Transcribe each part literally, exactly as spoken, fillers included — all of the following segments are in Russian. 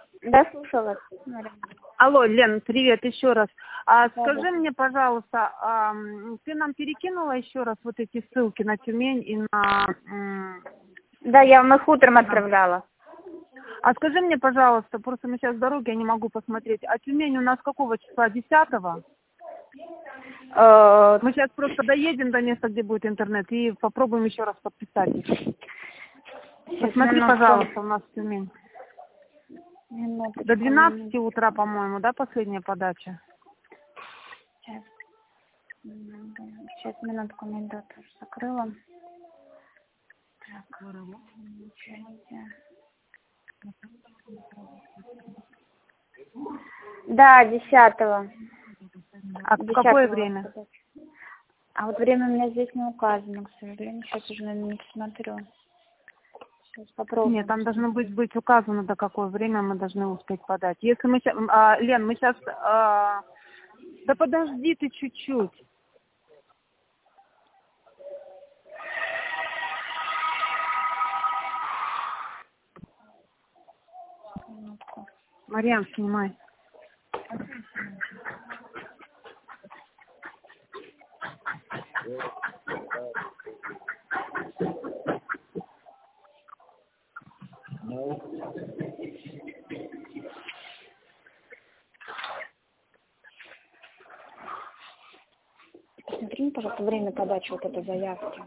Да, слушаю вас, Мария. Алло, Лен, привет еще раз. А, скажи да. мне, пожалуйста, а, ты нам перекинула еще раз вот эти ссылки на Тюмень и на... Да, я вам их утром отправляла. А скажи мне, пожалуйста, просто мы сейчас в дороге, я не могу посмотреть. А Тюмень у нас какого числа? десятого? Э... Мы сейчас просто доедем до места, где будет интернет, и попробуем еще раз подписать их. Посмотри, минутку. пожалуйста, у нас в Тюмень. Минуточку. До двенадцати утра, по-моему, да, последняя подача? Сейчас. Сейчас, минутку, минуту закрыла. Так, да, десятого. А в какое время? А вот время у меня здесь не указано, к сожалению. Сейчас уже, наверное, не посмотрю. Сейчас попробуем. Нет, там должно быть, быть указано, до какое время мы должны успеть подать. Если мы сейчас... А, Лен, мы сейчас... А, да подожди ты чуть-чуть. Марьян, снимай. Посмотри, пожалуйста, время подачи вот этой заявки.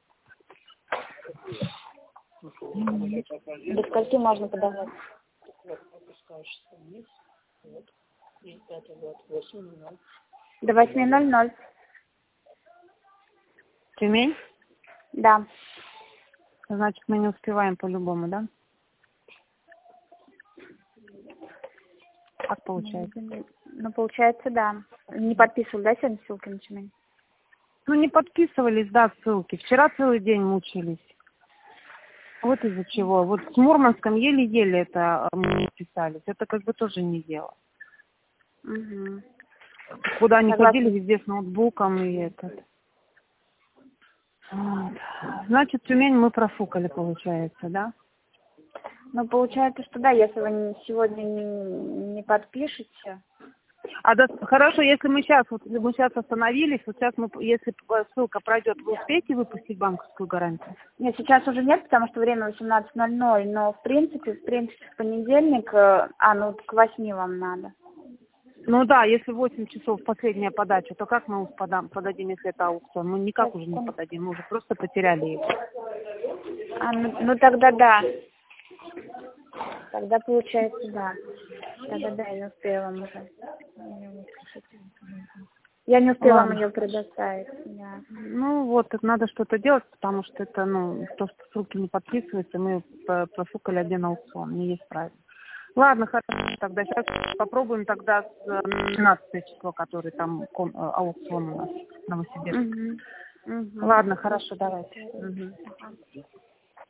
До скольки можно подавать? До восьми ноль ноль. Тюмень? Да. Значит, мы не успеваем по-любому, да? Как получается? Ну, получается, да. Не подписывали, да, сегодня ссылки на Тюмень? Ну, не подписывались, да, ссылки. Вчера целый день мучились. Вот из-за чего. Вот с Мурманском еле-еле это мы не писались. Это как бы тоже не дело. Угу. Куда они Согласна. ходили, везде с ноутбуком и этот. Вот. Значит, Тюмень мы профукали, получается, да? Ну, получается, что да, если вы сегодня не, не подпишете. А да, хорошо, если мы сейчас, вот мы сейчас остановились, вот сейчас мы, если ссылка пройдет, вы успеете выпустить банковскую гарантию? Нет, сейчас уже нет, потому что время восемнадцать ноль ноль, но в принципе, в принципе, в понедельник, а, ну, к восьми вам надо. Ну да, если восемь часов последняя подача, то как мы их подам, подадим, если это аукцион? Мы никак уже не подадим, мы уже просто потеряли его. А, ну, ну тогда да. Тогда получается, да. Тогда да, я не успела вам уже. Я не успела вам ее предоставить. Да. Ну вот, это надо что-то делать, потому что это, ну, то, что ссылки не подписываются, мы профукали один аукцион, не есть правильно. Ладно, хорошо, тогда сейчас попробуем тогда с двенадцатого числа, который там аукцион у нас в Новосибирске. Угу. Угу. Ладно, хорошо, давайте. Угу.